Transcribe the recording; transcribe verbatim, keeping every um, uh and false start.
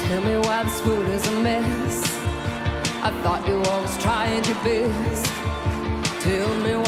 Tell me why this food is a mess. I thought you always tried your best. Tell me